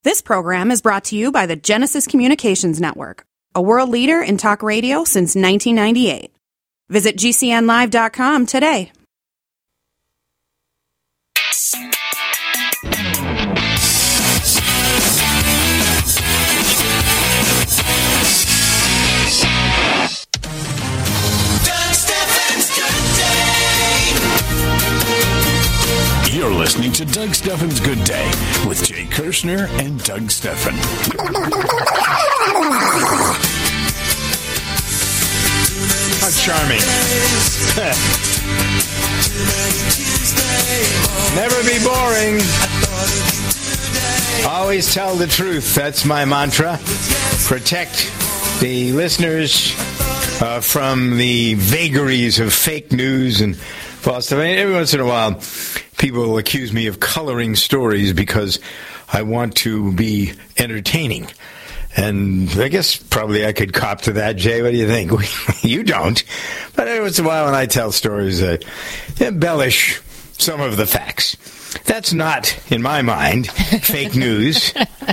This program is brought to you by the Genesis Communications Network, a world leader in talk radio since 1998. Visit GCNlive.com today. You're listening to Doug Stephan's Good Day with Jay Kirshner and Doug Stephan. How charming. Never be boring. Always tell the truth. That's my mantra. Protect the listeners from the vagaries of fake news and false stuff. I mean, every once in a while, people will accuse me of coloring stories because I want to be entertaining. And I guess probably I could cop to that, Jay. What do you think? You don't. But every once in a while when I tell stories, I embellish some of the facts. That's not, in my mind, fake news.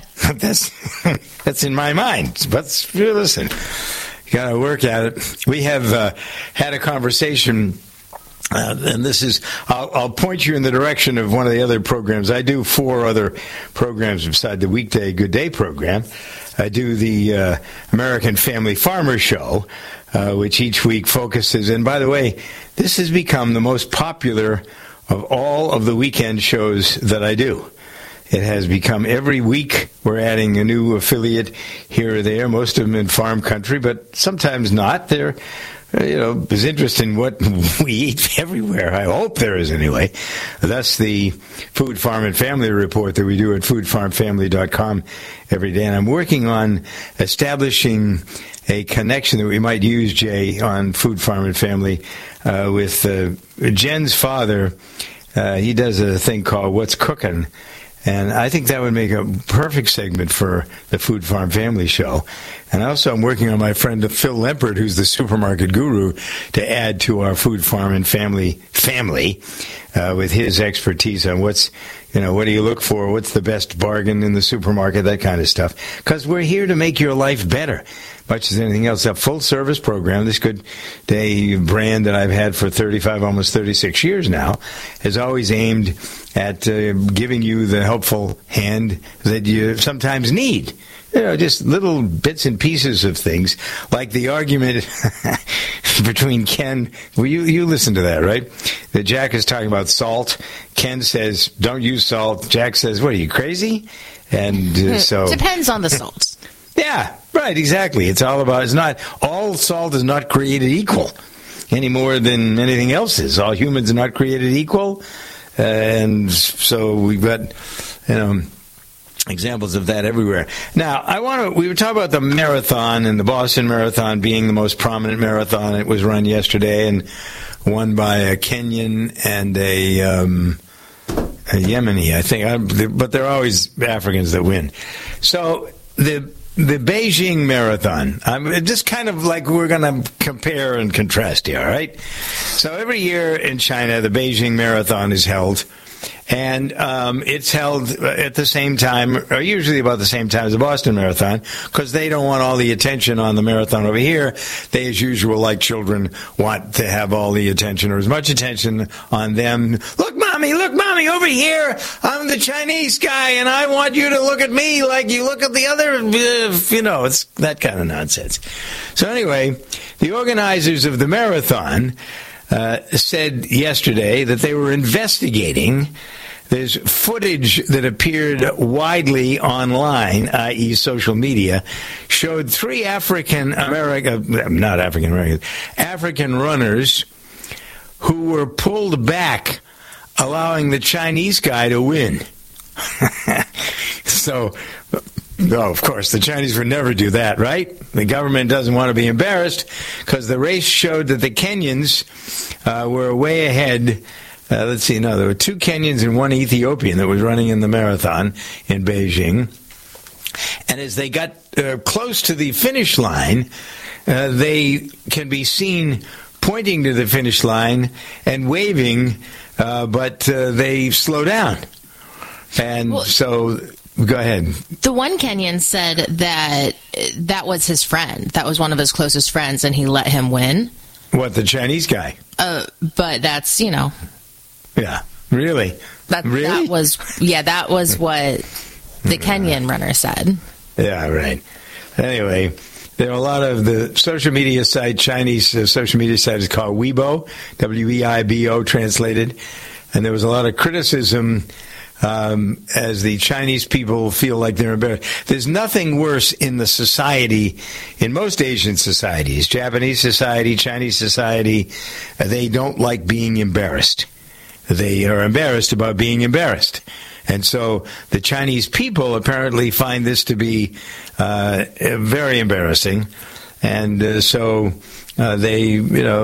That's in my mind. But listen, you got to work at it. We have had a conversation. And this is, I'll point you in the direction of one of the other programs. I do 4 other programs beside the weekday Good Day program. I do the American Family Farmer Show, which each week focuses. And by the way, this has become the most popular of all of the weekend shows that I do. It has become every week we're adding a new affiliate here or there, most of them in farm country, but sometimes not. They're there's interest in what we eat everywhere. I hope there is anyway. That's the Food, Farm, and Family report that we do at foodfarmfamily.com every day. And I'm working on establishing a connection that we might use, Jay, on Food, Farm, and Family with Jen's father. He does a thing called What's Cooking'. And I think that would make a perfect segment for the Food Farm Family Show. And also I'm working on my friend Phil Lempert, who's the supermarket guru, to add to our Food Farm and Family with his expertise on what do you look for, what's the best bargain in the supermarket, that kind of stuff. Because we're here to make your life better, much as anything else. A full-service program, this Good Day brand that I've had for 35, almost 36 years now, has always aimed at giving you the helpful hand that you sometimes need. Just little bits and pieces of things, like the argument between Ken. Well, you listen to that, right? That Jack is talking about salt. Ken says, don't use salt. Jack says, what, are you crazy? And so... Depends on the salt. Yeah, right, exactly. It's not all salt is not created equal any more than anything else is. All humans are not created equal. And so we've got, examples of that everywhere. Now, we were talking about the marathon and the Boston Marathon being the most prominent marathon. It was run yesterday and won by a Kenyan and a Yemeni, I think. But they're always Africans that win. So the Beijing Marathon, just kind of like we're going to compare and contrast here, all right? So every year in China, the Beijing Marathon is held, and it's held at the same time, or usually about the same time as the Boston Marathon, because they don't want all the attention on the marathon over here. They, as usual, like children, want to have all the attention, or as much attention on them. Look, mommy, over here. I'm the Chinese guy, and I want you to look at me like you look at the other, it's that kind of nonsense. So anyway, the organizers of the marathon said yesterday that they were investigating. There's footage that appeared widely online, i.e. social media, showed 3 African runners who were pulled back, allowing the Chinese guy to win. So, of course, the Chinese would never do that, right? The government doesn't want to be embarrassed because the race showed that the Kenyans were way ahead. There were 2 Kenyans and 1 Ethiopian that was running in the marathon in Beijing. And as they got close to the finish line, they can be seen pointing to the finish line and waving, but they slow down. And so Go ahead. The one Kenyan said that was his friend. That was one of his closest friends, and he let him win. What, the Chinese guy? But that's, Yeah. Really? That was what the Kenyan runner said. Yeah, right. Anyway, there are a lot of the social media site, Chinese social media site is called Weibo, W-E-I-B-O translated. And there was a lot of criticism as the Chinese people feel like they're embarrassed. There's nothing worse in the society, in most Asian societies, Japanese society, Chinese society, they don't like being embarrassed. They are embarrassed about being embarrassed. And so the Chinese people apparently find this to be very embarrassing. And so they're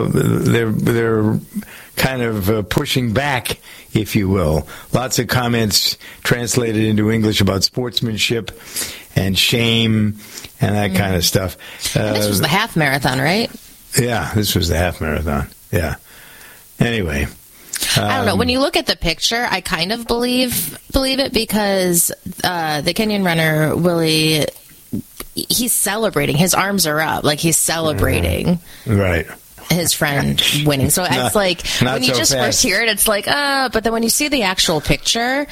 kind of pushing back, if you will. Lots of comments translated into English about sportsmanship and shame and that kind of stuff. And this was the half marathon, right? Yeah, this was the half marathon. Yeah. Anyway. I don't know. When you look at the picture, I kind of believe it because the Kenyan runner, Willie, he's celebrating. His arms are up. Like, he's celebrating. Right. His friend winning. So it's like, when you just first hear it, it's like, but then when you see the actual picture,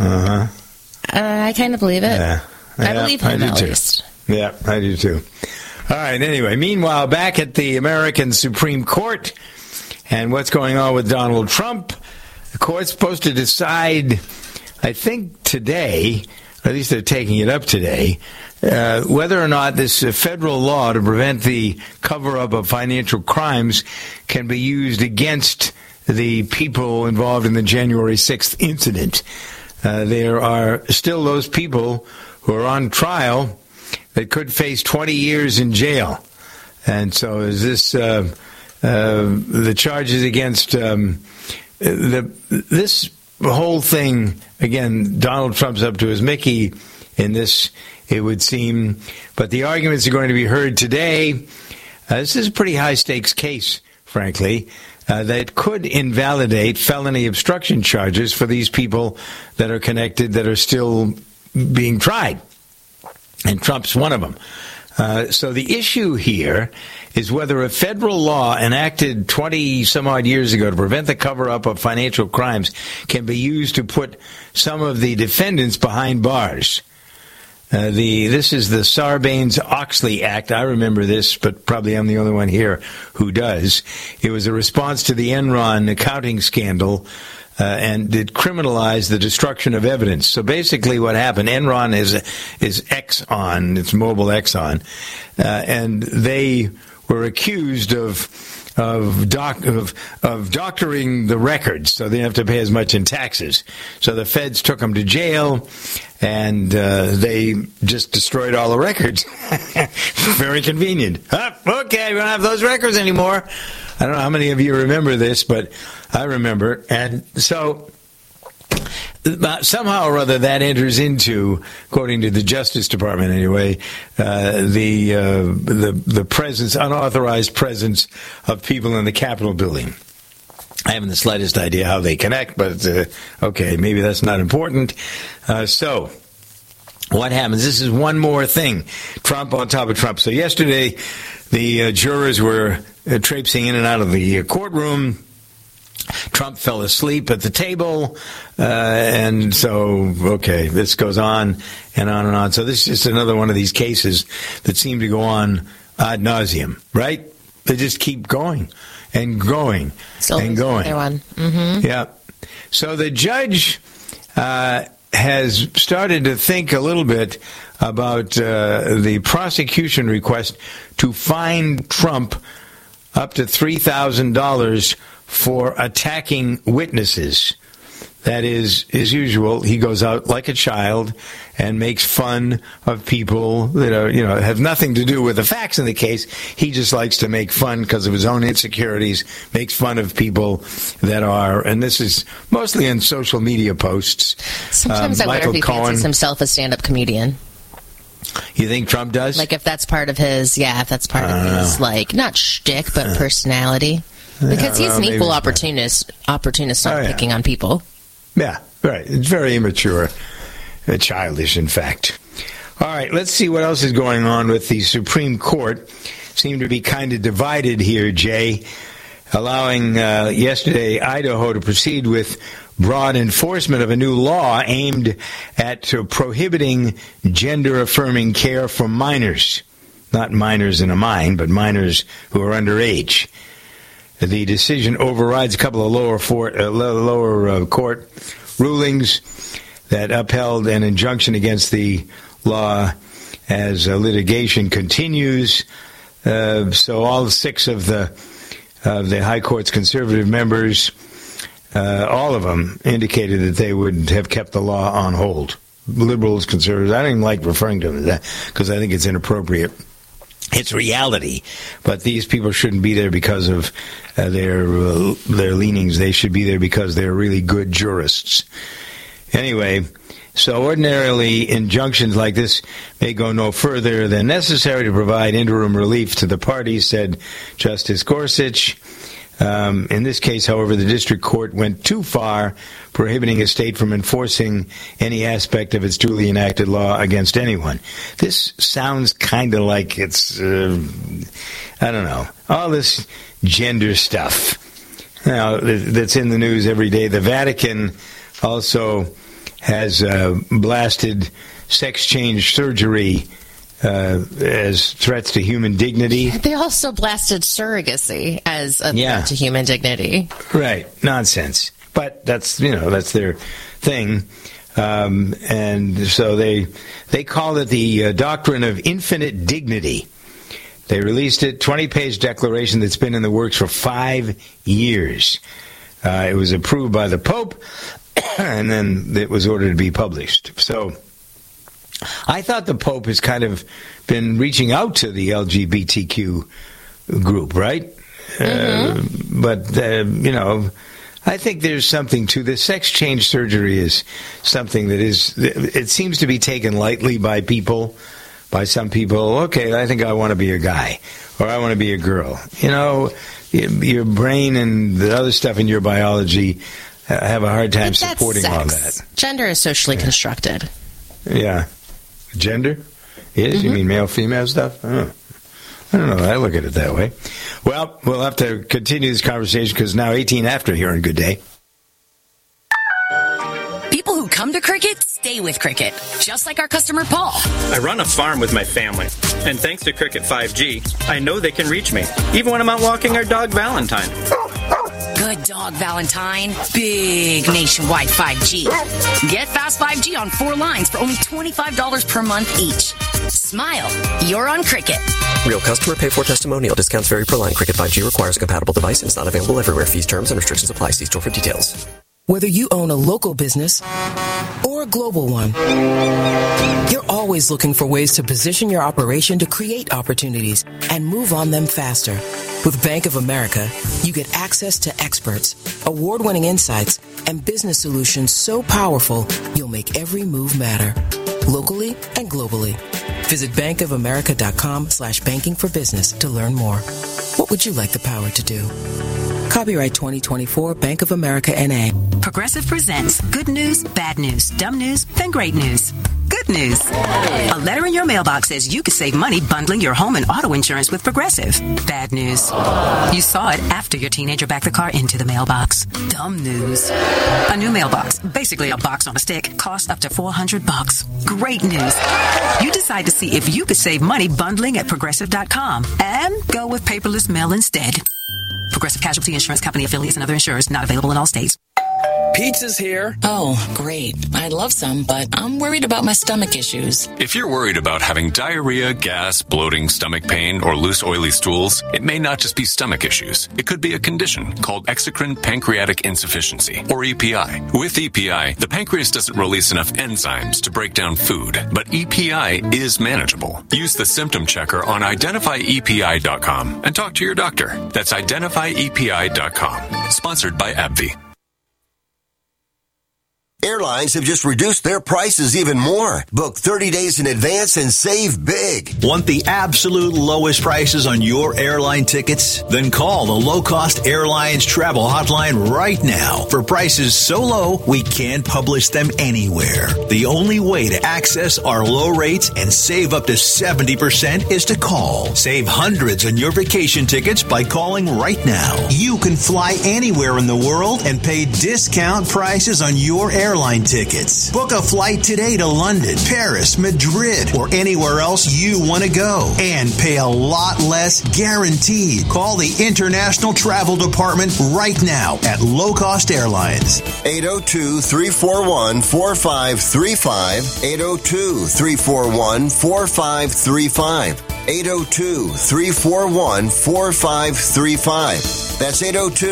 I kind of believe it. Yeah. I believe him, at least. Yeah, I do too. All right, anyway, meanwhile, back at the American Supreme Court and what's going on with Donald Trump, the court's supposed to decide, I think today, or at least they're taking it up today, whether or not this federal law to prevent the cover-up of financial crimes can be used against the people involved in the January 6th incident. There are still those people who are on trial that could face 20 years in jail. And so is this the charges against this whole thing? Again, Donald Trump's up to his Mickey in this, it would seem. But the arguments are going to be heard today. This is a pretty high-stakes case, frankly, that could invalidate felony obstruction charges for these people that are connected, that are still being tried. And Trump's one of them. So the issue here is whether a federal law enacted 20-some-odd years ago to prevent the cover-up of financial crimes can be used to put some of the defendants behind bars. This is the Sarbanes-Oxley Act. I remember this, but probably I'm the only one here who does. It was a response to the Enron accounting scandal, and it criminalized the destruction of evidence. So basically what happened, Enron is Exxon, it's Mobil Exxon, and they were accused of doctoring the records, so they didn't have to pay as much in taxes. So the feds took them to jail, and they just destroyed all the records. Very convenient. Okay, we don't have those records anymore. I don't know how many of you remember this, but I remember. And so somehow or other that enters into, according to the Justice Department anyway, the presence, unauthorized presence of people in the Capitol building. I haven't the slightest idea how they connect, but okay, maybe that's not important. So what happens? This is one more thing. Trump on top of Trump. So yesterday, the jurors were traipsing in and out of the courtroom. Trump fell asleep at the table, and so, okay, this goes on and on and on. So this is just another one of these cases that seem to go on ad nauseum, right? They just keep going and going and going. Mm-hmm. Yeah. So the judge has started to think a little bit about the prosecution request to fine Trump up to $3,000 for attacking witnesses. That is, as usual, he goes out like a child and makes fun of people that are, have nothing to do with the facts in the case. He just likes to make fun because of his own insecurities, makes fun of people that are, and this is mostly in social media posts. Sometimes I wonder if he fancies himself a stand-up comedian. You think Trump does? Like if that's part of his, his, like, not shtick, but personality. Because he's an equal opportunist on picking on people. Yeah, right. It's very immature. childish, in fact. All right, let's see what else is going on with the Supreme Court. Seem to be kind of divided here, Jay, allowing yesterday Idaho to proceed with broad enforcement of a new law aimed at prohibiting gender-affirming care for minors. Not minors in a mine, but minors who are underage. The decision overrides a couple of lower court rulings that upheld an injunction against the law as litigation continues. So all 6 of the High Court's conservative members, all of them indicated that they would have kept the law on hold. Liberals, conservatives, I don't even like referring to them as that because I think it's inappropriate. It's reality, but these people shouldn't be there because of their leanings. They should be there because they're really good jurists. Anyway, so ordinarily injunctions like this may go no further than necessary to provide interim relief to the parties, said Justice Gorsuch. In this case, however, the district court went too far, prohibiting a state from enforcing any aspect of its duly enacted law against anyone. This sounds kind of like it's, I don't know, all this gender stuff that's in the news every day. The Vatican also has blasted sex change surgery as threats to human dignity. They also blasted surrogacy as a threat to human dignity. Right. Nonsense. But that's their thing. And so they call it the doctrine of infinite dignity. They released it, 20-page declaration that's been in the works for 5 years. It was approved by the Pope, and then it was ordered to be published. So I thought the Pope has kind of been reaching out to the LGBTQ group, right? Mm-hmm. But I think there's something to this. Sex change surgery is something that it seems to be taken lightly by some people. Okay, I think I want to be a guy, or I want to be a girl. Your brain and the other stuff in your biology have a hard time supporting all that. Gender is socially constructed. Yeah. Gender? Yes? Mm-hmm. You mean male, female stuff? Oh. I don't know. I look at it that way. Well, we'll have to continue this conversation because now 18 after here on Good Day. People who come to Cricket stay with Cricket, just like our customer Paul. I run a farm with my family, and thanks to Cricket 5G, I know they can reach me, even when I'm out walking our dog Valentine. Good dog, Valentine. Big nationwide 5G. Get fast 5G on 4 lines for only $25 per month each. Smile. You're on Cricket. Real customer pay for testimonial. Discounts vary per line. Cricket 5G requires a compatible device and is not available everywhere. Fees, terms, and restrictions apply. See store for details. Whether you own a local business or a global one, you're always looking for ways to position your operation to create opportunities and move on them faster. With Bank of America, you get access to experts, award-winning insights, and business solutions so powerful, you'll make every move matter, locally and globally. Visit bankofamerica.com/banking for business to learn more. What would you like the power to do? Copyright 2024 Bank of America N.A. Progressive presents Good News, Bad News, Dumb News, then Great News. Good news. A letter in your mailbox says you could save money bundling your home and auto insurance with Progressive. Bad news. You saw it after your teenager backed the car into the mailbox. Dumb news. A new mailbox, basically a box on a stick, costs up to $400. Great news. You decide to see if you could save money bundling at Progressive.com and go with paperless mail instead. Progressive Casualty Insurance Company affiliates and other insurers not available in all states. Pizza's here. Oh, great. I'd love some, but I'm worried about my stomach issues. If you're worried about having diarrhea, gas, bloating, stomach pain, or loose, oily stools, it may not just be stomach issues. It could be a condition called exocrine pancreatic insufficiency, or EPI. With EPI, the pancreas doesn't release enough enzymes to break down food, but EPI is manageable. Use the symptom checker on identifyepi.com and talk to your doctor. That's identifyepi.com. Sponsored by AbbVie. Airlines have just reduced their prices even more. Book 30 days in advance and save big. Want the absolute lowest prices on your airline tickets? Then call the Low Cost Airlines Travel Hotline right now for prices so low we can't publish them anywhere. The only way to access our low rates and save up to 70% is to call. Save hundreds on your vacation tickets by calling right now. You can fly anywhere in the world and pay discount prices on your airline tickets. Book a flight today to London, Paris, Madrid, or anywhere else you want to go and pay a lot less guaranteed. Call the International Travel Department right now at Low Cost Airlines. 802-341-4535. 802-341-4535. 802-341-4535. That's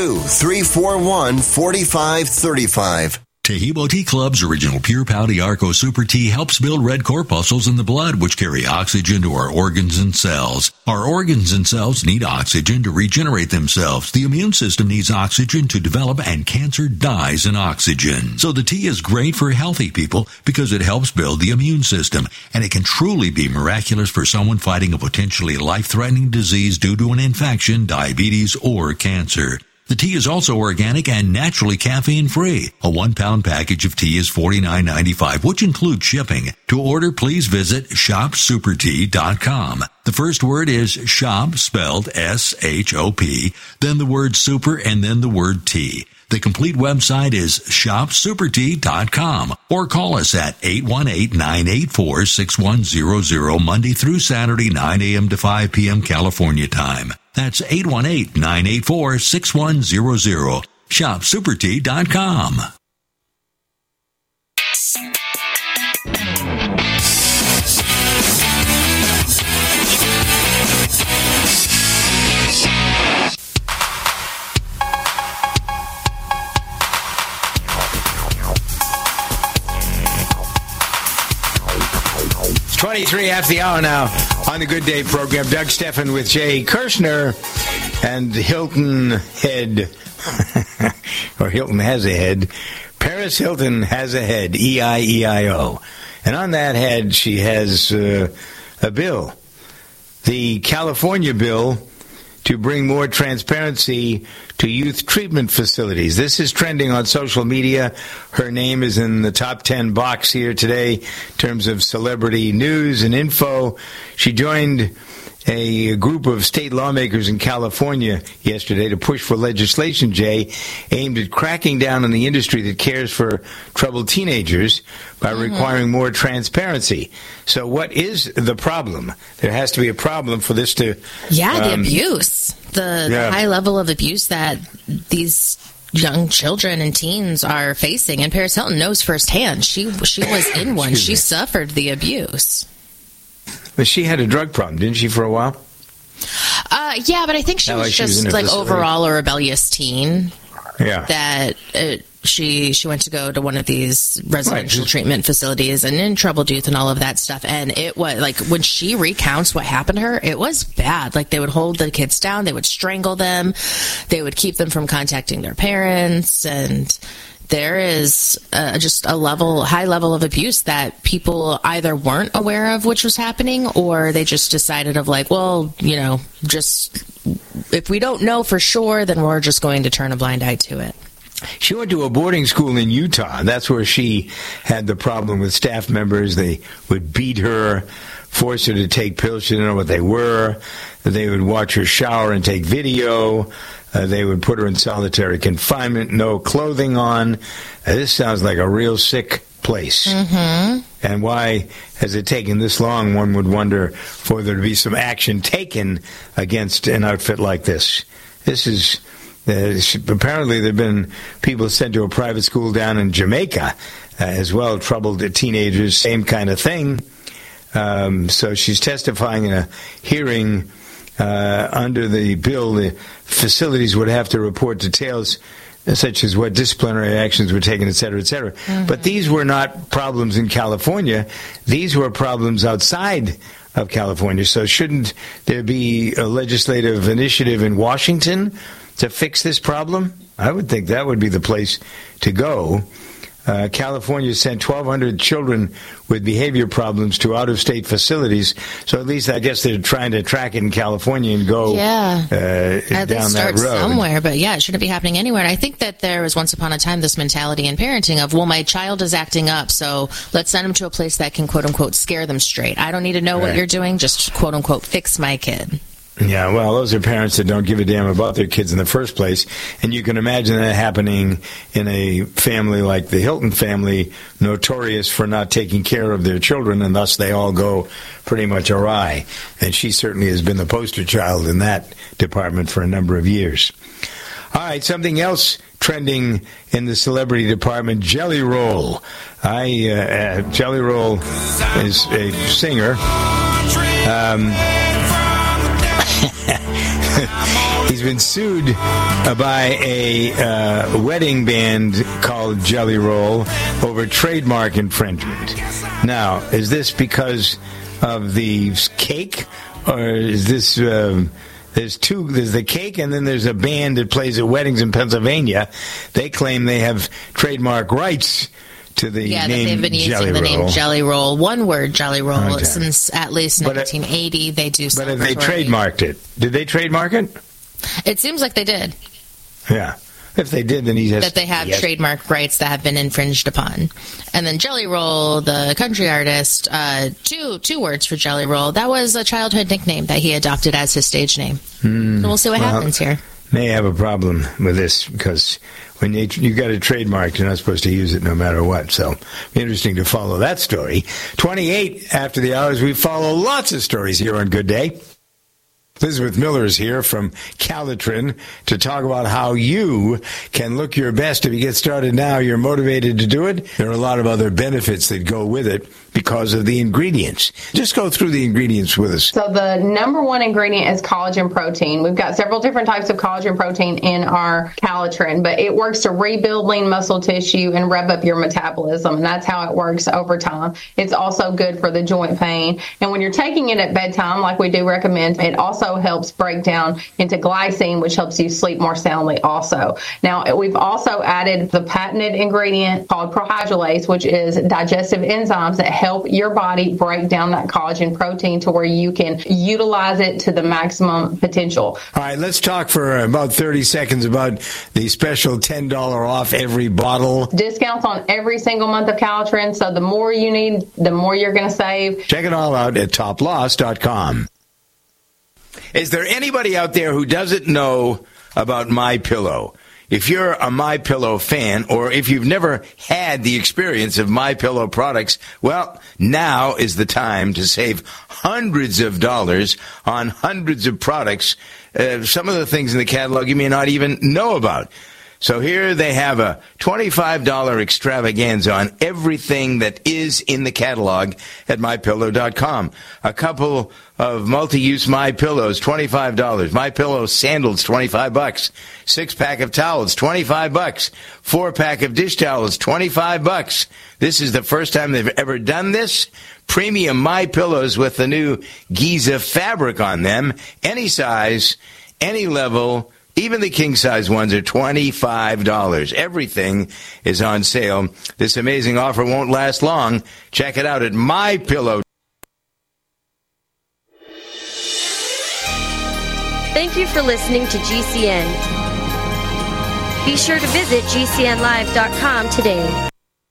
802-341-4535. Tahibo Tea Club's original Pure Pouty Arco Super Tea helps build red corpuscles in the blood, which carry oxygen to our organs and cells. Our organs and cells need oxygen to regenerate themselves. The immune system needs oxygen to develop, and cancer dies in oxygen. So the tea is great for healthy people because it helps build the immune system, and it can truly be miraculous for someone fighting a potentially life-threatening disease due to an infection, diabetes, or cancer. The tea is also organic and naturally caffeine-free. A 1-pound package of tea is $49.95, which includes shipping. To order, please visit shopsupertea.com. The first word is shop, spelled S-H-O-P, then the word super, and then the word tea. The complete website is shopsupertea.com, or call us at 818-984-6100 Monday through Saturday, 9 a.m. to 5 p.m. California time. That's 818-984-6100. Shopsupertea.com. It's 23 after the hour now on the Good Day program. Doug Stephan with Jay Kirshner and Hilton Head, or Hilton has a head. Paris Hilton has a head, E-I-E-I-O. And on that head, she has a bill, the California bill to bring more transparency to youth treatment facilities. This is trending on social media. Her name is in the top 10 box here today in terms of celebrity news and info. She joined a group of state lawmakers in California yesterday to push for legislation, Jay, aimed at cracking down on the industry that cares for troubled teenagers by requiring more transparency. So what is the problem? There has to be a problem for this to... the abuse. The high level of abuse that these young children and teens are facing. And Paris Hilton knows firsthand. She was in one. She suffered the abuse. But she had a drug problem, didn't she, for a while? Yeah, but I think she was just like overall a rebellious teen. Yeah. That she went to go to one of these residential treatment facilities and in troubled youth and all of that stuff. And it was like when she recounts what happened to her, it was bad. Like they would hold the kids down, they would strangle them, they would keep them from contacting their parents, and there is just a high level of abuse that people either weren't aware of which was happening, or they just decided of like, well, just if we don't know for sure, then we're just going to turn a blind eye to it. She went to a boarding school in Utah. That's where she had the problem with staff members. They would beat her, force her to take pills. She didn't know what they were. They would watch her shower and take video. They would put her in solitary confinement, no clothing on. This sounds like a real sick place. Mm-hmm. And why has it taken this long, one would wonder, for there to be some action taken against an outfit like this? This is... apparently there have been people sent to a private school down in Jamaica as well, troubled teenagers, same kind of thing. So she's testifying in a hearing under the bill. The facilities would have to report details such as what disciplinary actions were taken, et cetera, et cetera. Mm-hmm. But these were not problems in California. These were problems outside of California. So shouldn't there be a legislative initiative in Washington to fix this problem? I would think that would be the place to go. California sent 1,200 children with behavior problems to out-of-state facilities. So at least I guess they're trying to track it in California and go down that road. Somewhere, but it shouldn't be happening anywhere. And I think that there was once upon a time this mentality in parenting of, well, my child is acting up, so let's send them to a place that can, quote-unquote, scare them straight. I don't need to know what you're doing, just, quote-unquote, fix my kid. Yeah, well, those are parents that don't give a damn about their kids in the first place. And you can imagine that happening in a family like the Hilton family, notorious for not taking care of their children, and thus they all go pretty much awry. And she certainly has been the poster child in that department for a number of years. All right, something else trending in the celebrity department, Jelly Roll. Jelly Roll is a singer. He's been sued by a wedding band called Jelly Roll over trademark infringement. Now, is this because of the cake, or is this... There's the cake, and then there's a band that plays at weddings in Pennsylvania. They claim they have trademark rights to the name they've been using Jelly the Roll. name Jelly Roll, one word Jelly Roll, since at least 1980. They do. But if they trademarked it, did they trademark it? It seems like they did. Yeah. If they did, then he has... That they have trademark rights that have been infringed upon. And then Jelly Roll, the country artist, two words for Jelly Roll. That was a childhood nickname that he adopted as his stage name. So we'll see what happens here. May have a problem with this because when you got it trademarked, you're not supposed to use it no matter what. So interesting to follow that story. 28 after the hours, we follow lots of stories here on Good Day. Elizabeth Miller is here from Calitrin to talk about how you can look your best. If you get started now, you're motivated to do it. There are a lot of other benefits that go with it because of the ingredients. Just go through the ingredients with us. So the number one ingredient is collagen protein. We've got several different types of collagen protein in our Calitrin, but it works to rebuild lean muscle tissue and rev up your metabolism, and that's how it works over time. It's also good for the joint pain. And when you're taking it at bedtime, like we do recommend, it also helps break down into glycine, which helps you sleep more soundly also. Now, we've also added the patented ingredient called prohydrolase, which is digestive enzymes that help your body break down that collagen protein to where you can utilize it to the maximum potential. All right, let's talk for about 30 seconds about the special $10 off every bottle. Discounts on every single month of Calitrin, so the more you need, the more you're going to save. Check it all out at toploss.com. Is there anybody out there who doesn't know about MyPillow? If you're a MyPillow fan, or if you've never had the experience of MyPillow products, well, now is the time to save hundreds of dollars on hundreds of products. Some of the things in the catalog you may not even know about. So here they have a $25 extravaganza on everything that is in the catalog at MyPillow.com. A couple of multi-use MyPillows, $25. MyPillow sandals, $25. 6-pack of towels, $25. 4-pack of dish towels, $25. This is the first time they've ever done this. Premium MyPillows with the new Giza fabric on them. Any size, any level. Even the king-size ones are $25. Everything is on sale. This amazing offer won't last long. Check it out at MyPillow. Thank you for listening to GCN. Be sure to visit GCNlive.com today.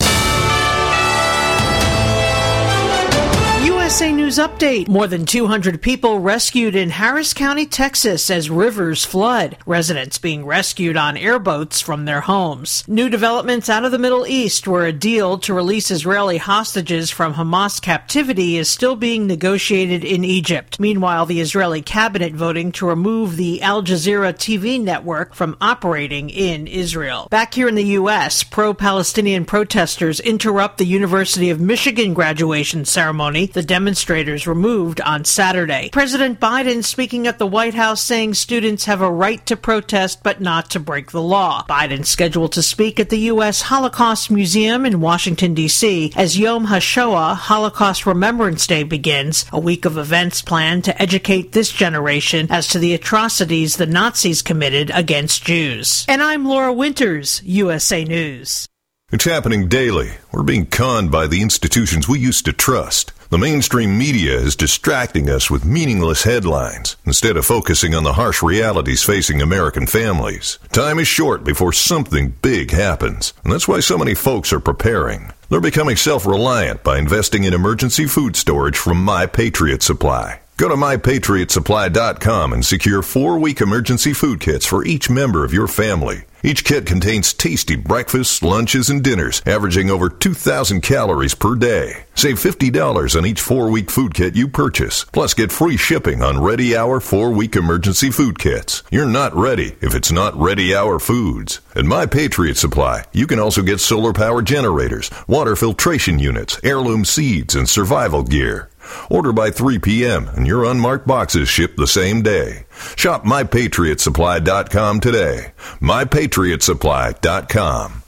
USA News Update. More than 200 people rescued in Harris County, Texas as rivers flood. Residents being rescued on airboats from their homes. New developments out of the Middle East, where a deal to release Israeli hostages from Hamas captivity is still being negotiated in Egypt. Meanwhile, the Israeli cabinet voting to remove the Al Jazeera TV network from operating in Israel. Back here in the U.S., pro-Palestinian protesters interrupt the University of Michigan graduation ceremony. The demonstrators removed on Saturday. President Biden speaking at the White House saying students have a right to protest but not to break the law. Biden scheduled to speak at the U.S. Holocaust Museum in Washington, D.C. as Yom HaShoah, Holocaust Remembrance Day, begins, a week of events planned to educate this generation as to the atrocities the Nazis committed against Jews. And I'm Laura Winters, USA News. It's happening daily. We're being conned by the institutions we used to trust. The mainstream media is distracting us with meaningless headlines instead of focusing on the harsh realities facing American families. Time is short before something big happens, and that's why so many folks are preparing. They're becoming self-reliant by investing in emergency food storage from My Patriot Supply. Go to MyPatriotSupply.com and secure 4-week emergency food kits for each member of your family. Each kit contains tasty breakfasts, lunches, and dinners, averaging over 2,000 calories per day. Save $50 on each 4-week food kit you purchase. Plus, get free shipping on Ready Hour 4-week emergency food kits. You're not ready if it's not Ready Hour Foods. At My Patriot Supply, you can also get solar power generators, water filtration units, heirloom seeds, and survival gear. Order by 3 p.m. and your unmarked boxes ship the same day. Shop MyPatriotSupply.com today. MyPatriotSupply.com.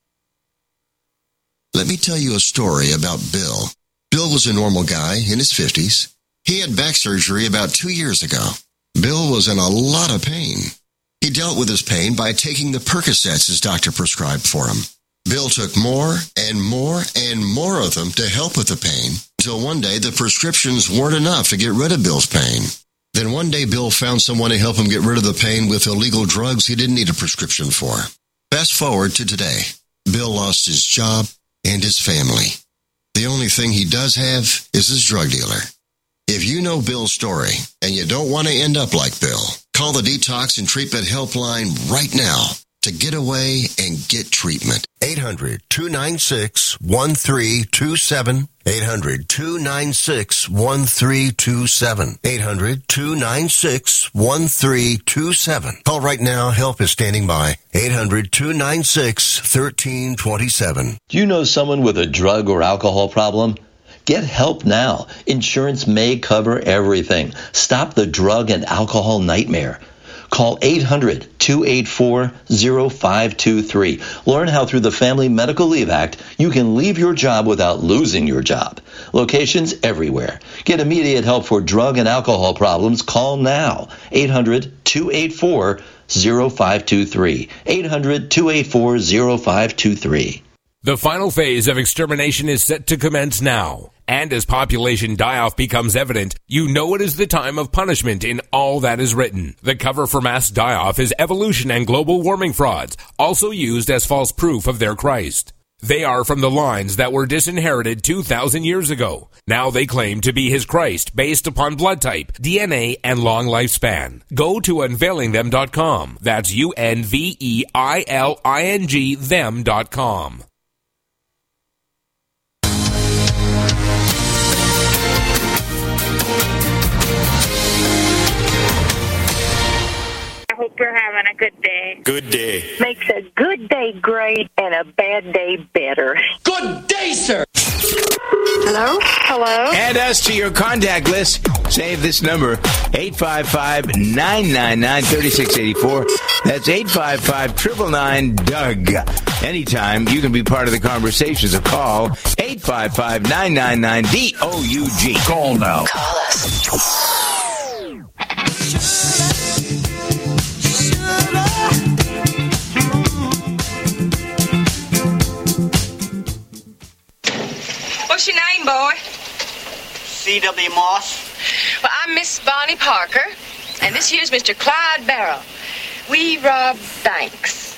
Let me tell you a story about Bill. Bill was a normal guy in his 50s. He had back surgery about 2 years ago. Bill was in a lot of pain. He dealt with his pain by taking the Percocets his doctor prescribed for him. Bill took more and more and more of them to help with the pain, until one day the prescriptions weren't enough to get rid of Bill's pain. Then one day Bill found someone to help him get rid of the pain with illegal drugs he didn't need a prescription for. Fast forward to today. Bill lost his job and his family. The only thing he does have is his drug dealer. If you know Bill's story and you don't want to end up like Bill, call the Detox and Treatment Helpline right now to get away and get treatment. 800-296-1327. 800-296-1327. 800-296-1327. Call right now. Help is standing by. 800-296-1327. Do you know someone with a drug or alcohol problem? Get help now. Insurance may cover everything. Stop the drug and alcohol nightmare. Call 800-284-0523. Learn how through the Family Medical Leave Act, you can leave your job without losing your job. Locations everywhere. Get immediate help for drug and alcohol problems. Call now. 800-284-0523. 800-284-0523. The final phase of extermination is set to commence now. And as population die-off becomes evident, you know it is the time of punishment in all that is written. The cover for mass die-off is evolution and global warming frauds, also used as false proof of their Christ. They are from the lines that were disinherited 2,000 years ago. Now they claim to be his Christ based upon blood type, DNA, and long lifespan. Go to unveilingthem.com. That's UNVEILING them.com. I hope you're having a good day. Good day. Makes a good day great and a bad day better. Good day, sir. Hello? Hello? Add us to your contact list. Save this number, 855-999-3684. That's 855-999-DOUG. Anytime you can be part of the conversation, so call 855-999-DOUG. Call now. Call us. What's your name, boy? C.W. Moss. Well, I'm Miss Bonnie Parker, and this here's Mr. Clyde Barrow. We rob banks.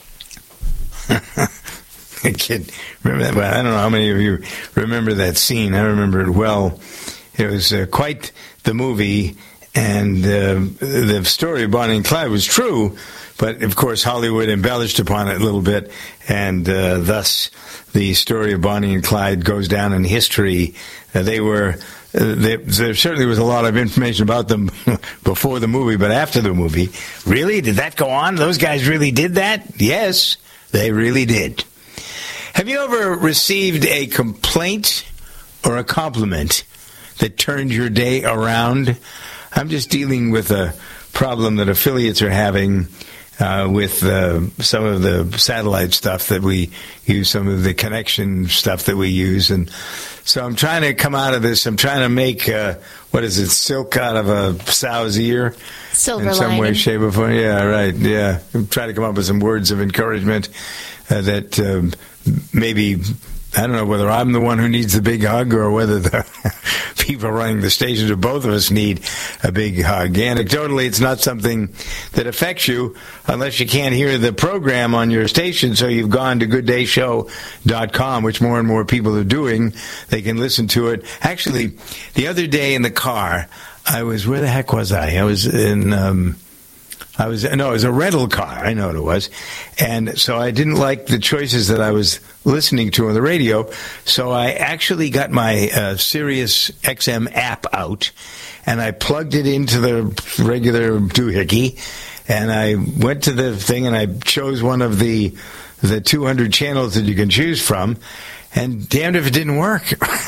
I can't remember that. Well, I don't know how many of you remember that scene. I remember it well. It was quite the movie, and the story of Bonnie and Clyde was true, but of course Hollywood embellished upon it a little bit, and thus the story of Bonnie and Clyde goes down in history. There certainly was a lot of information about them before the movie, but after the movie, really? Did that go on? Those guys really did that? Yes, they really did. Have you ever received a complaint or a compliment that turned your day around? I'm just dealing with a problem that affiliates are having with some of the satellite stuff that we use, some of the connection stuff that we use. And so I'm trying to come out of this. I'm trying to make, silk out of a sow's ear? Silver in some lining. way, shape, or form. Yeah, right, yeah. I'm trying to come up with some words of encouragement that maybe, I don't know whether I'm the one who needs the big hug or whether the people running the stations or both of us need a big hug. Anecdotally, it's not something that affects you unless you can't hear the program on your station, so you've gone to gooddayshow.com, which more and more people are doing. They can listen to it. Actually, the other day in the car, where the heck was I? I was in... it was a rental car. I know what it was. And so I didn't like the choices that I was listening to on the radio. So I actually got my Sirius XM app out, and I plugged it into the regular doohickey, and I went to the thing, and I chose one of the 200 channels that you can choose from. And damned if it didn't work.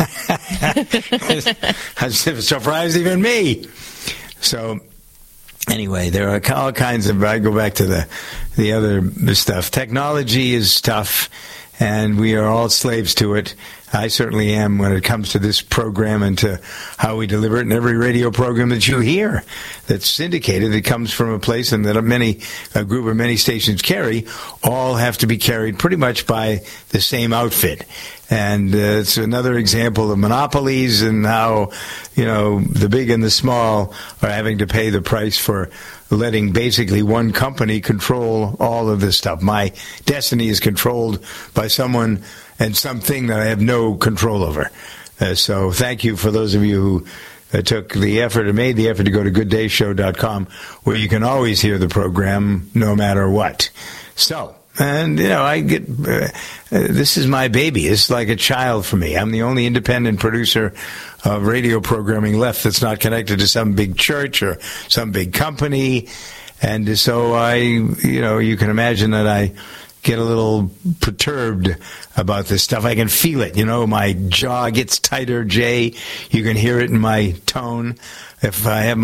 I was surprised even me. So... anyway, there are all kinds of... I go back to the other stuff. Technology is tough, and we are all slaves to it. I certainly am when it comes to this program and to how we deliver it. And every radio program that you hear that's syndicated, that comes from a place and that a group of many stations carry, all have to be carried pretty much by the same outfit. And it's another example of monopolies and how, the big and the small are having to pay the price for letting basically one company control all of this stuff. My destiny is controlled by someone and something that I have no control over. So thank you for those of you who took the effort and made the effort to go to gooddayshow.com, where you can always hear the program no matter what. So... and, I get, this is my baby. It's like a child for me. I'm the only independent producer of radio programming left that's not connected to some big church or some big company. And so you can imagine that I get a little perturbed about this stuff. I can feel it. My jaw gets tighter, Jay. You can hear it in my tone. If I have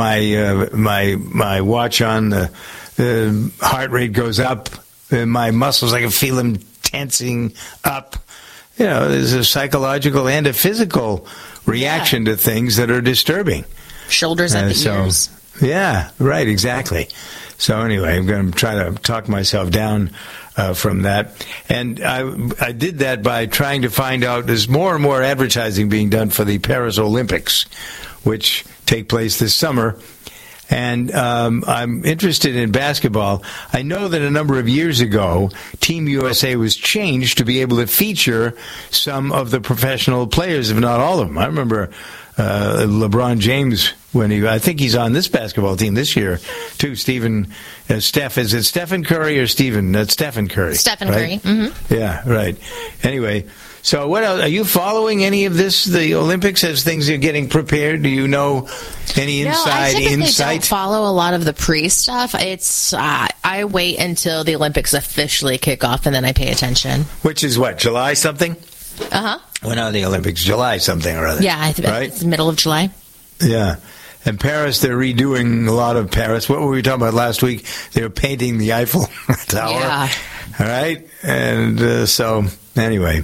my watch on, the heart rate goes up. My muscles, I can feel them tensing up. There's a psychological and a physical reaction to things that are disturbing. Shoulders at the ears. Yeah, right, exactly. So anyway, I'm going to try to talk myself down from that. And I did that by trying to find out, there's more and more advertising being done for the Paris Olympics, which take place this summer. And I'm interested in basketball. I know that a number of years ago, Team USA was changed to be able to feature some of the professional players, if not all of them. I remember LeBron James, I think he's on this basketball team this year, too. Steph, is it Stephen Curry or Stephen? That's Stephen Curry. Stephen right? Curry. Mm-hmm. Yeah, right. Anyway, so what else? Are you following any of this, the Olympics, as things are getting prepared? Do you know any inside insight? No, I don't follow a lot of the pre-stuff. It's I wait until the Olympics officially kick off, and then I pay attention. Which is what, July something? Uh-huh. When are the Olympics? July something or other. Yeah, right? It's the middle of July. Yeah. And Paris, they're redoing a lot of Paris. What were we talking about last week? They were painting the Eiffel Tower. Yeah. All right? And so, anyway.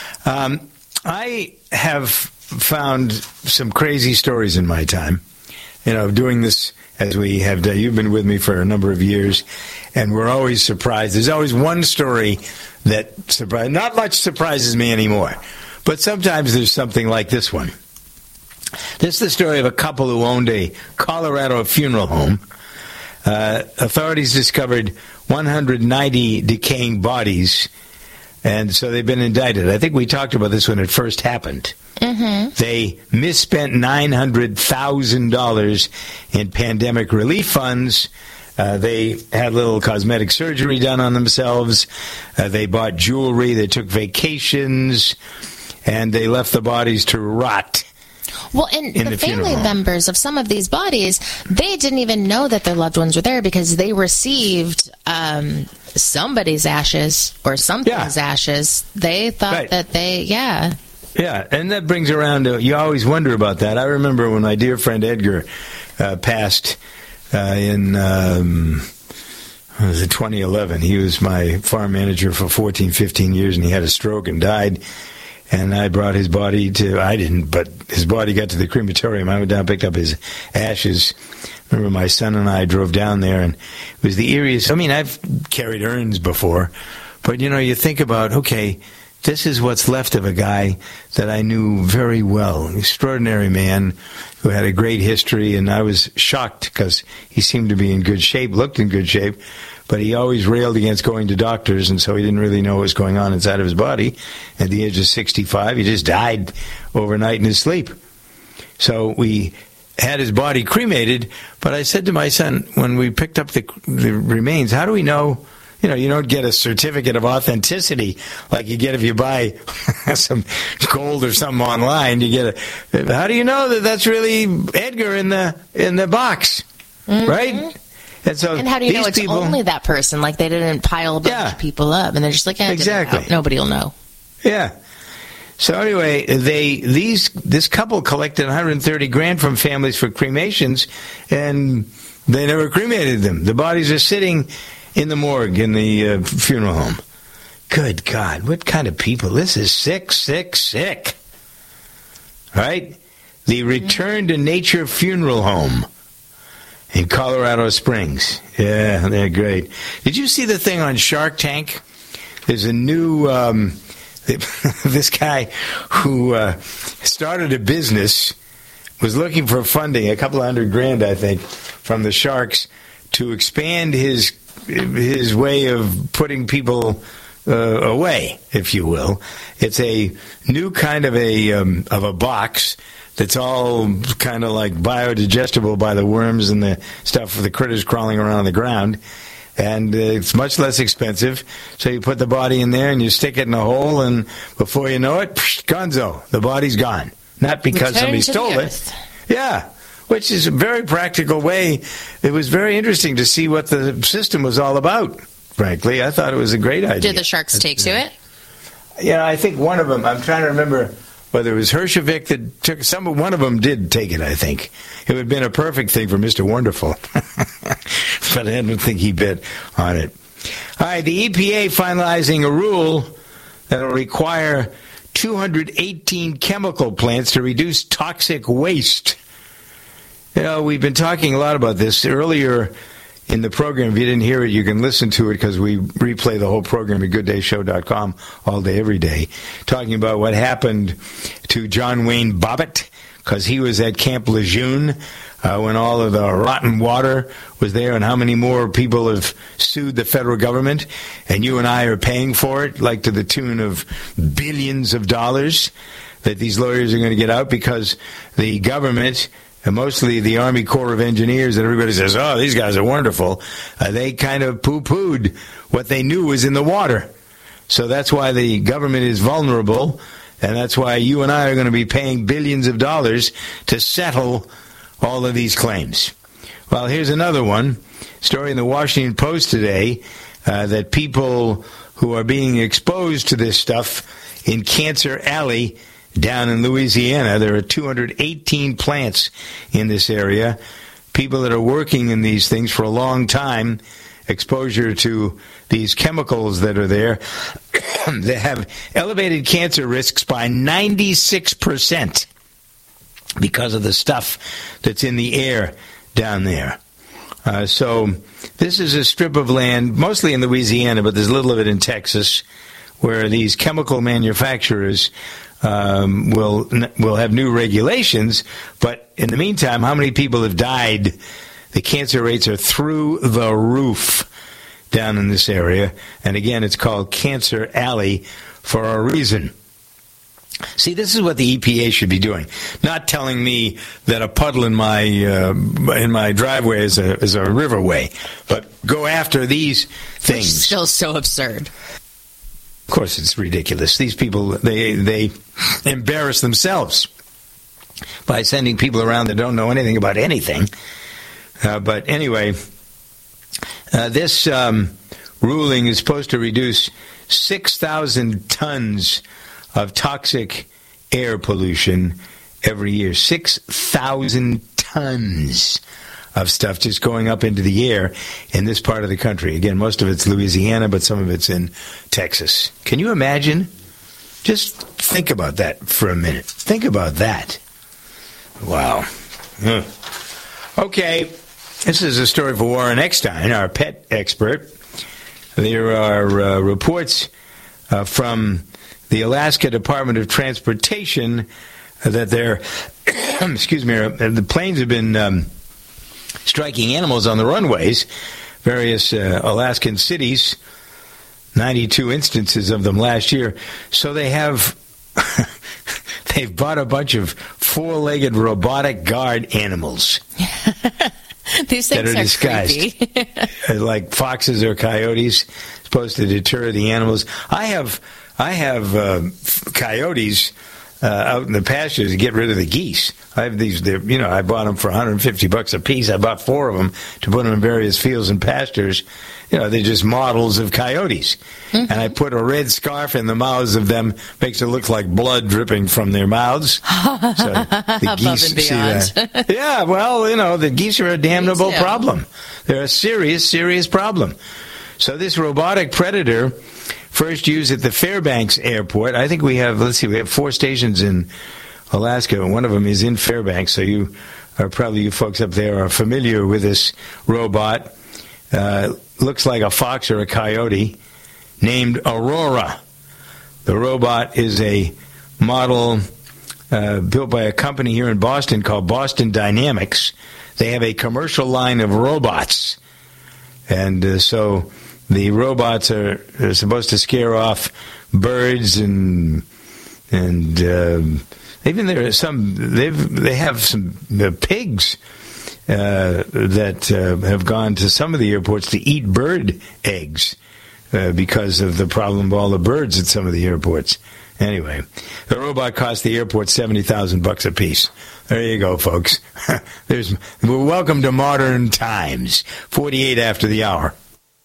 I have found some crazy stories in my time. Doing this as we have done. You've been with me for a number of years, and we're always surprised. There's always one story that not much surprises me anymore, but sometimes there's something like this one. This is the story of a couple who owned a Colorado funeral home. Authorities discovered 190 decaying bodies, and so they've been indicted. I think we talked about this when it first happened. Mm-hmm. They misspent $900,000 in pandemic relief funds. They had little cosmetic surgery done on themselves. They bought jewelry. They took vacations, and they left the bodies to rot. Well, and the family members of some of these bodies, they didn't even know that their loved ones were there because they received somebody's ashes or something's ashes. They thought that Yeah, and that brings around, you always wonder about that. I remember when my dear friend Edgar passed in 2011. He was my farm manager for 14, 15 years, and he had a stroke and died. And I brought his body I didn't, but his body got to the crematorium. I went down and picked up his ashes. Remember, my son and I drove down there, and it was the eeriest. I mean, I've carried urns before, but, you think about, okay, this is what's left of a guy that I knew very well, an extraordinary man who had a great history, and I was shocked because he seemed to be in good shape, looked in good shape, but he always railed against going to doctors, and so he didn't really know what was going on inside of his body. At the age of 65, he just died overnight in his sleep. So we had his body cremated, but I said to my son, when we picked up the remains, how do we know? You know, you don't get a certificate of authenticity like you get if you buy some gold or something online. You get how do you know that that's really Edgar in the box, right? And how do you know it's only that person? Like they didn't pile a bunch of people up, and they're just like, exactly, nobody will know. Yeah. So anyway, this couple collected $130,000 from families for cremations, and they never cremated them. The bodies are sitting in the morgue in the funeral home. Good God, what kind of people? This is sick, sick, sick. Right? The Return to Nature Funeral Home in Colorado Springs. Yeah, they're great. Did you see the thing on Shark Tank? There's a new, this guy who started a business, was looking for funding, a couple $100,000, I think, from the sharks to expand his way of putting people away, if you will. It's a new kind of a box that's all kind of like biodigestible by the worms and the stuff for the critters crawling around on the ground. And it's much less expensive. So you put the body in there and you stick it in a hole, and before you know it, gonzo, the body's gone. Not because somebody stole it. Yeah. Which is a very practical way. It was very interesting to see what the system was all about, frankly. I thought it was a great idea. Did the sharks take to it? Yeah, I think one of them, I'm trying to remember whether it was Hershevik that took one of them did take it, I think. It would have been a perfect thing for Mr. Wonderful. But I don't think he bit on it. All right, the EPA finalizing a rule that will require 218 chemical plants to reduce toxic waste. You know, we've been talking a lot about this earlier in the program. If you didn't hear it, you can listen to it because we replay the whole program at gooddayshow.com all day, every day, talking about what happened to John Wayne Bobbitt because he was at Camp Lejeune when all of the rotten water was there, and how many more people have sued the federal government, and you and I are paying for it, like to the tune of billions of dollars that these lawyers are going to get out because the government, and mostly the Army Corps of Engineers, and everybody says, oh, these guys are wonderful, they kind of poo-pooed what they knew was in the water. So that's why the government is vulnerable, and that's why you and I are going to be paying billions of dollars to settle all of these claims. Well, here's another one. Story in the Washington Post today that people who are being exposed to this stuff in Cancer Alley down in Louisiana, there are 218 plants in this area. People that are working in these things for a long time, exposure to these chemicals that are there, they have elevated cancer risks by 96% because of the stuff that's in the air down there. So this is a strip of land, mostly in Louisiana, but there's a little of it in Texas, where these chemical manufacturers will have new regulations. But in the meantime, how many people have died? The cancer rates are through the roof down in this area. And again, it's called Cancer Alley for a reason. See, this is what the EPA should be doing. Not telling me that a puddle in my driveway is a riverway, but go after these things. Which is still so absurd. Of course, it's ridiculous. These people, they embarrass themselves by sending people around that don't know anything about anything. But anyway, this ruling is supposed to reduce 6,000 tons of toxic air pollution every year. 6,000 tons of stuff just going up into the air in this part of the country. Again, most of it's Louisiana, but some of it's in Texas. Can you imagine? Just think about that for a minute. Think about that. Wow. Okay, this is a story for Warren Eckstein, our pet expert. There are reports from the Alaska Department of Transportation that they're, the planes have been striking animals on the runways. Various Alaskan cities, 92 instances of them last year. So they have, they've bought a bunch of four-legged robotic guard animals. These things that are disguised creepy. like foxes or coyotes, supposed to deter the animals. I have coyotes out in the pastures to get rid of the geese. I have these. I bought them for $150 a piece. I bought 4 of them to put them in various fields and pastures. They're just models of coyotes. Mm-hmm. And I put a red scarf in the mouths of them, makes it look like blood dripping from their mouths. So the geese see that. Yeah, well, the geese are a damnable problem. They're a serious, serious problem. So this robotic predator, first used at the Fairbanks Airport. I think we have 4 stations in Alaska, and one of them is in Fairbanks. So you folks up there are familiar with this robot. Looks like a fox or a coyote, named Aurora. The robot is a model built by a company here in Boston called Boston Dynamics. They have a commercial line of robots. And so the robots are supposed to scare off birds and even there are they have some pigs that have gone to some of the airports to eat bird eggs because of the problem of all the birds at some of the airports. Anyway, the robot cost the airport $70,000 a piece. There you go, folks. We're welcome to modern times. 48 after the hour.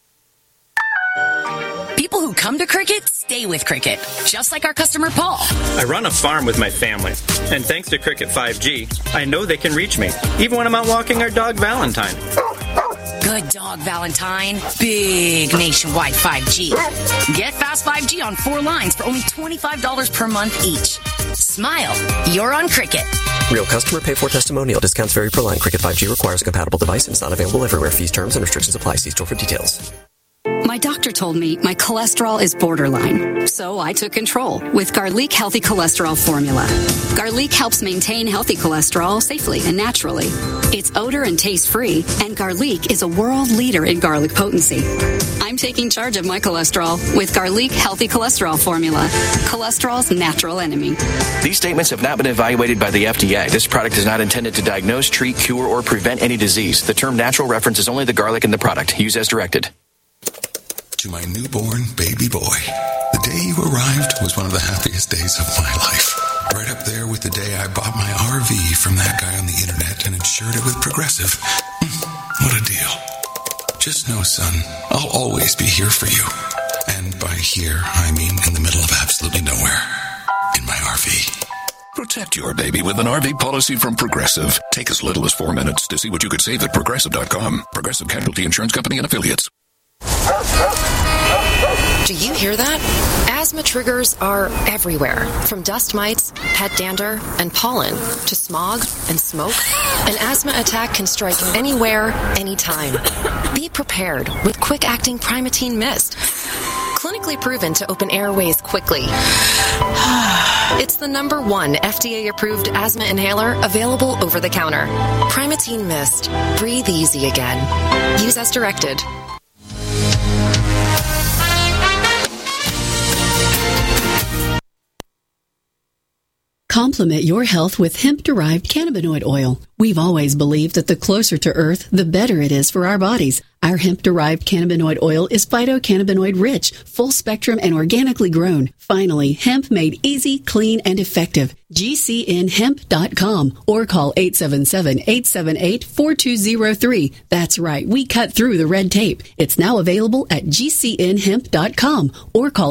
People who come to Cricket stay with Cricket, just like our customer Paul. I run a farm with my family, and thanks to Cricket 5G, I know they can reach me, even when I'm out walking our dog Valentine. Good dog, Valentine. Big nationwide 5G. Get fast 5G on 4 lines for only $25 per month each. Smile. You're on Cricket. Real customer pay for testimonial. Discounts vary per line. Cricket 5G requires a compatible device and is not available everywhere. Fees, terms, and restrictions apply. See store for details. My doctor told me my cholesterol is borderline, so I took control with Garlic Healthy Cholesterol Formula. Garlic helps maintain healthy cholesterol safely and naturally. It's odor and taste-free, and Garlic is a world leader in garlic potency. I'm taking charge of my cholesterol with Garlic Healthy Cholesterol Formula, cholesterol's natural enemy. These statements have not been evaluated by the FDA. This product is not intended to diagnose, treat, cure, or prevent any disease. The term natural references only the garlic in the product. Use as directed. To my newborn baby boy, the day you arrived was one of the happiest days of my life. Right up there with the day I bought my RV from that guy on the internet and insured it with Progressive. What a deal. Just know, son, I'll always be here for you. And by here, I mean in the middle of absolutely nowhere. In my RV. Protect your baby with an RV policy from Progressive. Take as little as 4 minutes to see what you could save at Progressive.com. Progressive Casualty Insurance Company and Affiliates. Do you hear that? Asthma triggers are everywhere, from dust mites, pet dander, and pollen, to smog and smoke. An asthma attack can strike anywhere, anytime. Be prepared with quick-acting Primatene Mist. Clinically proven to open airways quickly. It's the #1 FDA-approved asthma inhaler available over the counter. Primatene Mist. Breathe easy again. Use as directed. Complement your health with hemp-derived cannabinoid oil. We've always believed that the closer to Earth, the better it is for our bodies. Our hemp-derived cannabinoid oil is phytocannabinoid-rich, full-spectrum, and organically grown. Finally, hemp made easy, clean, and effective. GCNhemp.com or call 877-878-4203. That's right, we cut through the red tape. It's now available at GCNhemp.com or call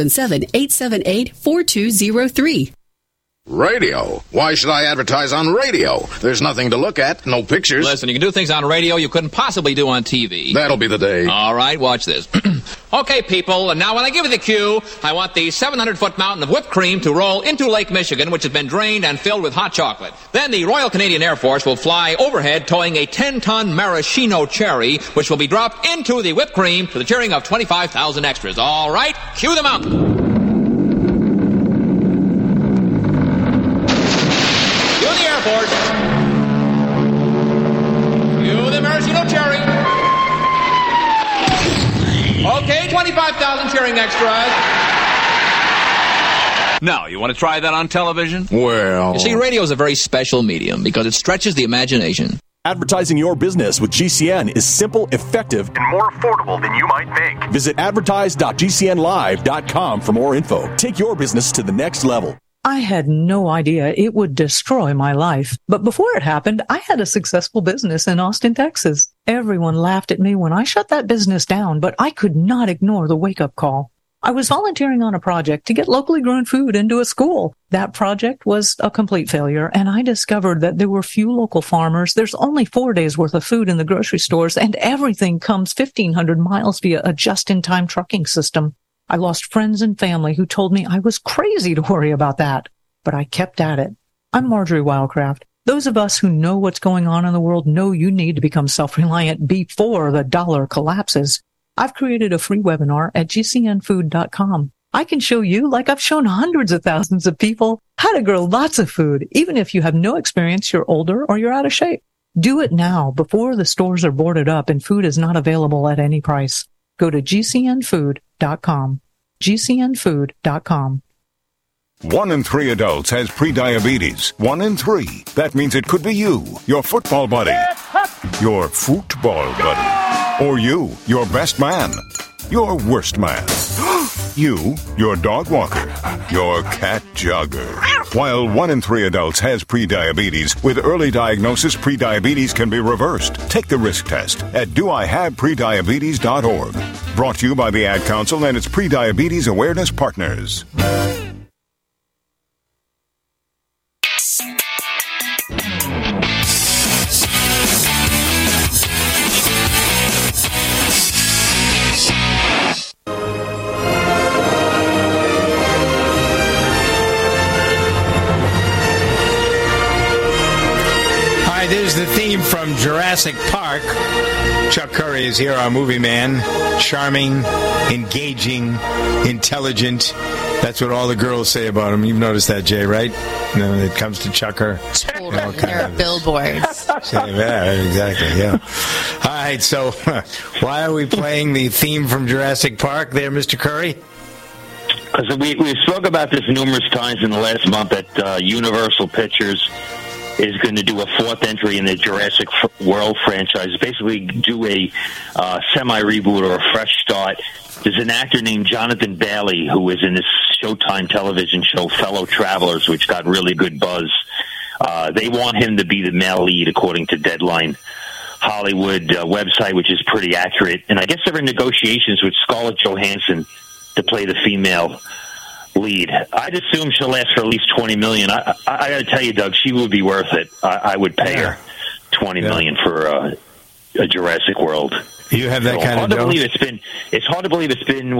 877-878-4203. Radio? Why should I advertise on radio? There's nothing to look at, no pictures. Listen, you can do things on radio you couldn't possibly do on TV. That'll be the day. All right, watch this. Okay, people, and now when I give you the cue, I want the 700-foot mountain of whipped cream to roll into Lake Michigan, which has been drained and filled with hot chocolate. Then the Royal Canadian Air Force will fly overhead towing a 10-ton maraschino cherry, which will be dropped into the whipped cream to the cheering of 25,000 extras. All right, cue the mountain. 25,000 cheering extras. Now, you want to try that on television? Well... You see, radio is a very special medium because it stretches the imagination. Advertising your business with GCN is simple, effective, and more affordable than you might think. Visit advertise.gcnlive.com for more info. Take your business to the next level. I had no idea it would destroy my life. But before it happened, I had a successful business in Austin, Texas. Everyone laughed at me when I shut that business down, but I could not ignore the wake-up call. I was volunteering on a project to get locally grown food into a school. That project was a complete failure, and I discovered that there were few local farmers. There's only 4 days worth of food in the grocery stores, and everything comes 1,500 miles via a just-in-time trucking system. I lost friends and family who told me I was crazy to worry about that, but I kept at it. I'm Marjorie Wildcraft. Those of us who know what's going on in the world know you need to become self-reliant before the dollar collapses. I've created a free webinar at gcnfood.com. I can show you, like I've shown hundreds of thousands of people, how to grow lots of food, even if you have no experience, you're older, or you're out of shape. Do it now before the stores are boarded up and food is not available at any price. Go to gcnfood.com. gcnfood.com. 1 in 3 adults has prediabetes. 1 in 3. That means it could be you, your football buddy, your football buddy, or you, your best man, your worst man, you, your dog walker, your cat jogger. While 1 in 3 adults has prediabetes, with early diagnosis, prediabetes can be reversed. Take the risk test at doihaveprediabetes.org. Brought to you by the Ad Council and its Prediabetes Awareness Partners. There's the theme from Jurassic Park. Chuck Curry is here, our movie man. Charming, engaging, intelligent. That's what all the girls say about him. You've noticed that, Jay, right? When it comes to Chucker. There are billboards. Yeah, exactly, yeah. All right, so why are we playing the theme from Jurassic Park there, Mr. Curry? Because we spoke about this numerous times in the last month that Universal Pictures is going to do a 4th entry in the Jurassic World franchise, basically do a semi-reboot or a fresh start. There's an actor named Jonathan Bailey who is in this Showtime television show, Fellow Travelers, which got really good buzz. They want him to be the male lead, according to Deadline Hollywood website, which is pretty accurate. And I guess they're in negotiations with Scarlett Johansson to play the female lead. I'd assume she'll last for at least $20 million. I got to tell you, Doug, she would be worth it. I would pay her $20 million for a Jurassic World. You have that kind of dough? It's hard to believe it's been,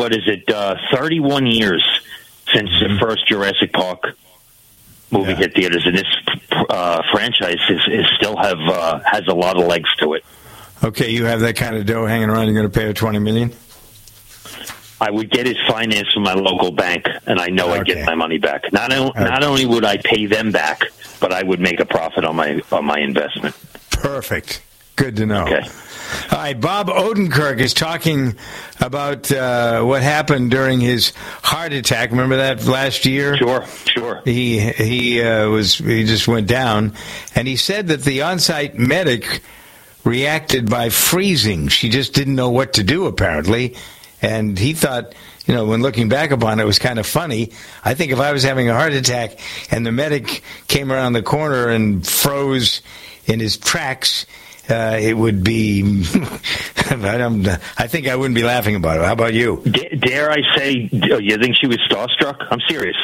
31 years since the first Jurassic Park movie hit theaters, and this franchise still has a lot of legs to it. Okay, you have that kind of dough hanging around. You're going to pay her $20 million? I would get it financed from my local bank, and I know I'd get my money back. Not only would I pay them back, but I would make a profit on my investment. Perfect. Good to know. Okay. All right, Bob Odenkirk is talking about what happened during his heart attack. Remember that last year? Sure. He just went down, and he said that the on-site medic reacted by freezing. She just didn't know what to do, apparently. And he thought, when looking back upon it, it was kind of funny. I think if I was having a heart attack and the medic came around the corner and froze in his tracks, it would be, I think I wouldn't be laughing about it. How about you? Dare I say, you think she was starstruck? I'm serious.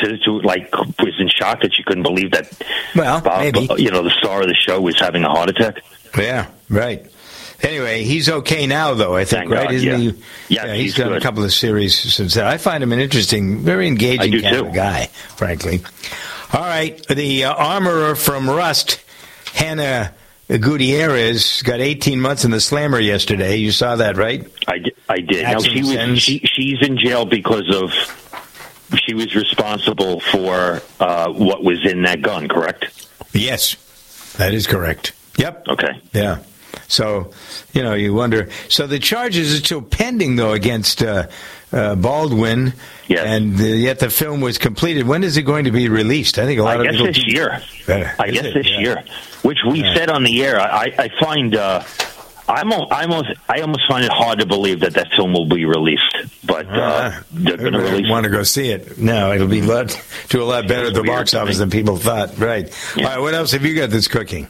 Was in shock that she couldn't believe that Bob, maybe. The star of the show was having a heart attack. Yeah, right. Anyway, he's okay now, though, I think, right? Isn't he? Yeah, he's done good. A couple of series since then. I find him an interesting, very engaging kind of guy, frankly. All right, the armorer from Rust, Hannah Gutierrez, got 18 months in the slammer yesterday. You saw that, right? I did. Now, she's in jail because she was responsible for what was in that gun, correct? Yes, that is correct. Yep. Okay. Yeah. So, you wonder. So the charges are still pending, though, against Baldwin. Yes. And yet the film was completed. When is it going to be released? I think a lot of people... this year. I guess this year. Which we said on the air. I find... I almost find it hard to believe that film will be released, but they're going to release. Want to go see it? No, it'll be do a lot better at the box office than people thought. Right. Yeah. All right. What else have you got that's cooking?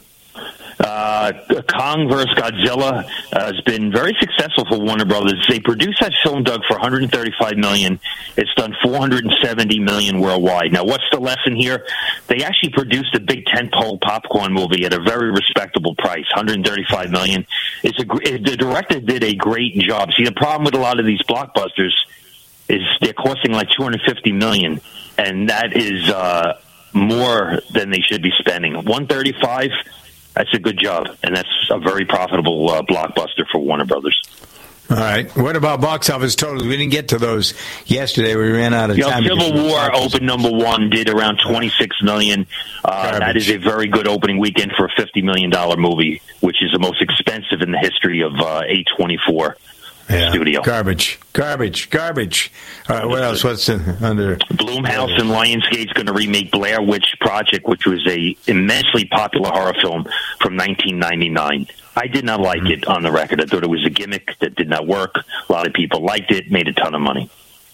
Kong vs. Godzilla has been very successful for Warner Brothers. They produced that film, Doug, for $135 million. It's done $470 million worldwide. Now, what's the lesson here? They actually produced a big tentpole popcorn movie at a very respectable price, $135 million. The director did a great job. See, the problem with a lot of these blockbusters is they're costing like $250 million, and that is more than they should be spending. $135. That's a good job, and that's a very profitable blockbuster for Warner Brothers. All right. What about box office totals? We didn't get to those yesterday. We ran out of time. Civil War opened number one, did around $26 million. That is a very good opening weekend for a $50 million movie, which is the most expensive in the history of A24 studio. Garbage. All right, what else? What's under? Blumhouse and Lionsgate's going to remake Blair Witch Project, which was a immensely popular horror film from 1999. I did not like it on the record. I thought it was a gimmick that did not work. A lot of people liked it, made a ton of money.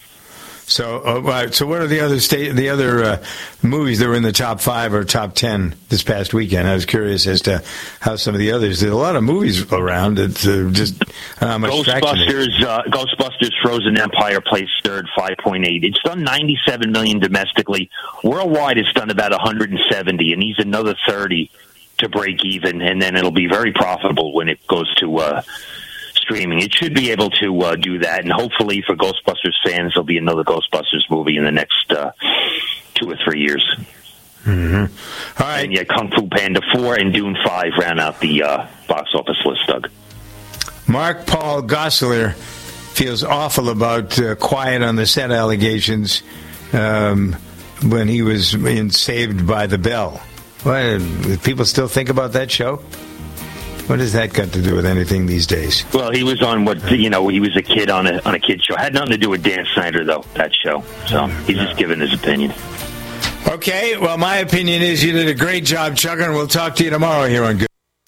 So what are the other movies that were in the top 5 or top 10 this past weekend? I was curious as to how some of the others. There's a lot of movies around. It's just how much Ghostbusters: Frozen Empire placed third, 5.8. It's done $97 million domestically. Worldwide, it's done about $170, and needs another 30 to break even, and then it'll be very profitable when it goes to streaming. It should be able to do that, and hopefully for Ghostbusters fans, there'll be another Ghostbusters movie in the next 2 or 3 years. Mm-hmm. All right. And Kung Fu Panda 4 and Dune 5 round out the box office list, Doug. Mark Paul Gosselaar feels awful about Quiet on the Set allegations when he was in Saved by the Bell. Do people still think about that show? What has that got to do with anything these days? Well, he was on he was a kid on a kid show. Had nothing to do with Dan Snyder, though, that show. So he's just giving his opinion. Okay, well, my opinion is you did a great job, Chuck, and we'll talk to you tomorrow here on Good.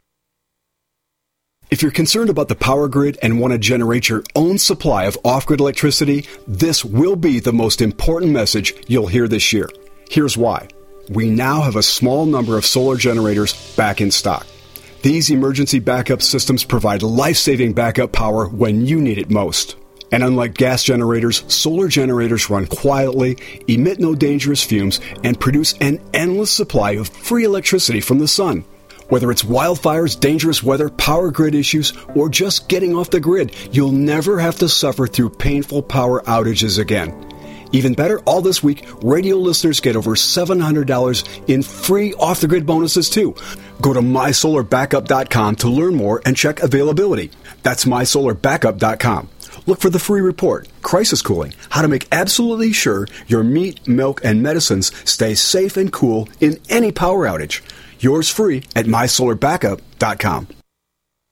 If you're concerned about the power grid and want to generate your own supply of off-grid electricity, this will be the most important message you'll hear this year. Here's why. We now have a small number of solar generators back in stock. These emergency backup systems provide life-saving backup power when you need it most. And unlike gas generators, solar generators run quietly, emit no dangerous fumes, and produce an endless supply of free electricity from the sun. Whether it's wildfires, dangerous weather, power grid issues, or just getting off the grid, you'll never have to suffer through painful power outages again. Even better, all this week, radio listeners get over $700 in free off-the-grid bonuses, too. Go to MySolarBackup.com to learn more and check availability. That's MySolarBackup.com. Look for the free report, Crisis Cooling, how to make absolutely sure your meat, milk, and medicines stay safe and cool in any power outage. Yours free at MySolarBackup.com.